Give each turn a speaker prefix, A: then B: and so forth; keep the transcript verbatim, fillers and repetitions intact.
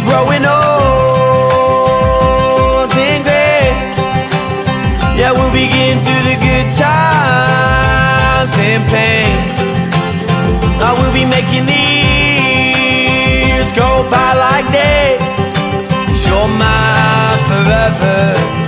A: growing old and gray. Yeah, we'll begin through the good times and pain. I will be making the years go by like days. You're my forever.